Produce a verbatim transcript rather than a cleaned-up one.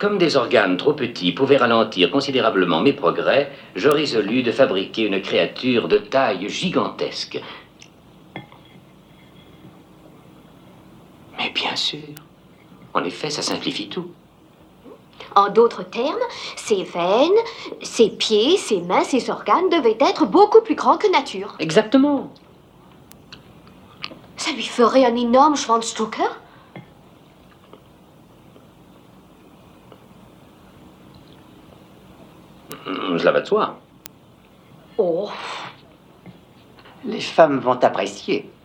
Comme des organes trop petits pouvaient ralentir considérablement mes progrès, je résolus de fabriquer une créature de taille gigantesque. Mais bien sûr. En effet, ça simplifie tout. En d'autres termes, ses veines, ses pieds, ses mains, ses organes devaient être beaucoup plus grands que nature. Exactement. Ça lui ferait un énorme Schwanzstücke. Cela va de soi. Oh. Les femmes vont apprécier.